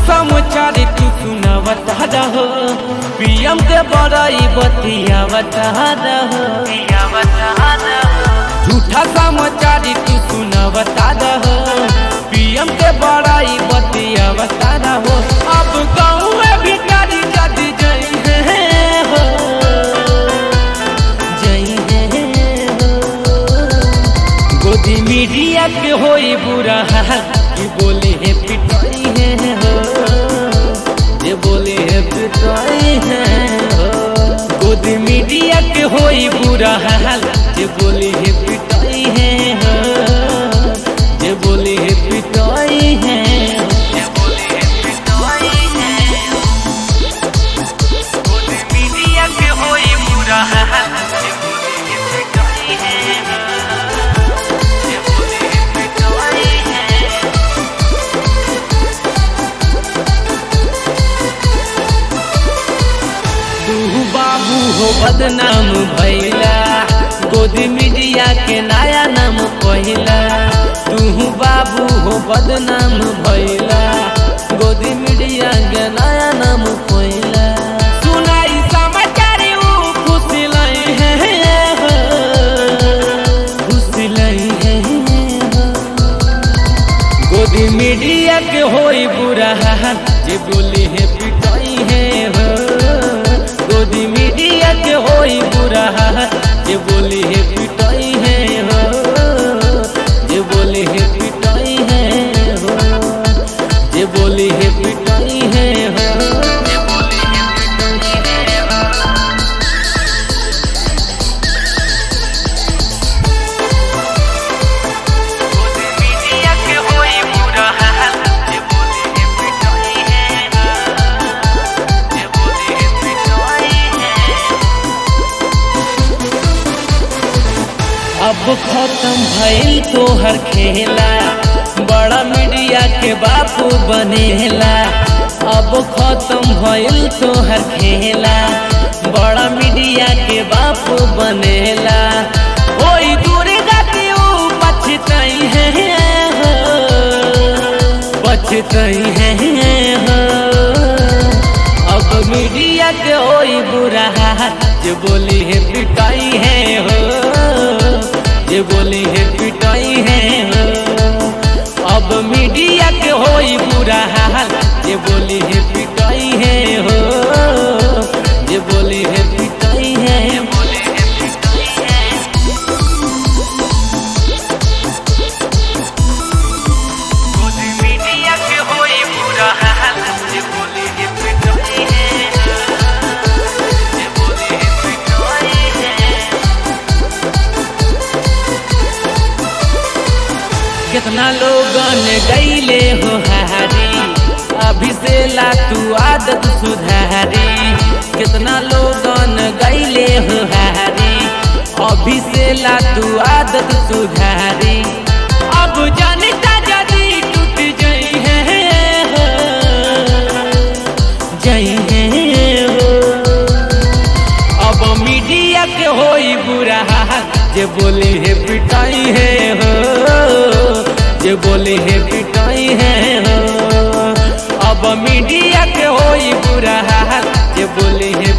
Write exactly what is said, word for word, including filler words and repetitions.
समाचार तू सुनावता रहो, पीएम के बड़ाई बतियावता रहो। झूठा समाचार तू सुनावता रहो, पीएम के बड़ाई बतियावता रहो। अब गाँव में भिखारी जद जई है हो, जई है हो। गोदी मीडिया के होई बुरा हाल, कि बोले है पिटाई है हो, ये बोले है पिटाई है हो। गोदी मीडिया के होई बुरा हाल, ये बोले है पिटाई है हो, ये बोले है पिटाई है हो, ये बोले है पिटाई है हो। गोदी मीडिया के होई बुरा हाल, ये बोले है पिटाई है हो, ये बोले है पिटाई है हो। तू बाबू हो बदनाम भैला, गोदी मीडिया के नया नाम पहिला। तू बाबू हो बदनाम भैला, गोदी मीडिया के नया नाम पहिला। सुनाई समाचार ऊ खुश लई है हो, खुश लई है हो। गोदी मीडिया के होई बुरा हाल, जे बोली है पिटाई है हो। गोदी मीडिया के होई बुरा हाल, ये बोली है पिटाई है हो, ये बोली है पिटाई है हो, ये बोली है पिटाई है हो, ये बोली है पिटाई है हो। गोदी मीडिया के होई बुरा हाल, ये बोली है पिटाई है हो, ये बोली है पिटाई है हो। अब खत्म भइल तोहर खेला, बड़ा मीडिया के बापू बनेला। अब खत्म भइल तोहर खेला, बड़ा मीडिया के बापू बनेला। ओई दुर्गा के ऊ पछताई है हो, पछताई है हो। अब मीडिया के होई बुरा हाल, जे बोली है पिटाई है हो, ये बोली है पिटाई है हो। अब मीडिया के होई बुरा हाल, ये बोली है पिटाई है हो, ये बोली है पिटाई है, ये बोली है पिटाई है। गोदी मीडिया के होई बुरा हाल, ये बोली है पिटाई है हो, ये बोली है पिटाई है। कितना लोगन गईले हो हारी, अभी से ला तू आदत सुधारी। कितना लोगन गईले हो हारी, अभी से ला तू आदत सुधारी। अब जनता जदी टूट जई है हो, जई है हो। अब मीडिया के होई बुरा हाल, जे बोली है पिटाई है हो, ये बोली है पिटाई है हो। अब मीडिया के होई बुरा हाल, ये बोली है